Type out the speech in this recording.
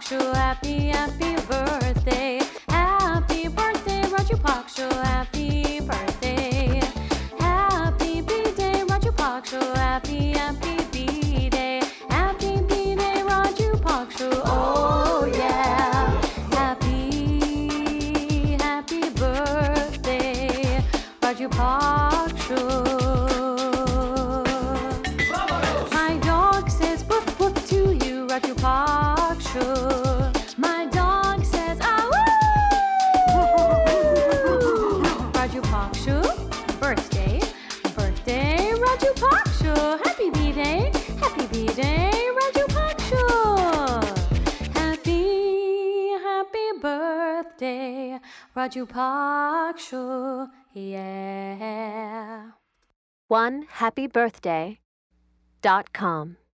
Pakshu. Happy, happy birthday. Happy birthday, Raju Pakshu. Happy birthday. Happy B-Day, Raju Pakshu. Happy, happy B-Day. Happy B-Day, Raju Pakshu. Oh yeah. Happy, happy birthday, Raju Pakshu. My dog says woof woof to you, Raju Pakshu. My dog says ah woo. Raju Pakshu, birthday, birthday, Raju Pakshu. Happy B-Day, Raju Pakshu. Happy, happy birthday, Raju Pakshu. Yeah. OneHappyBirthday.com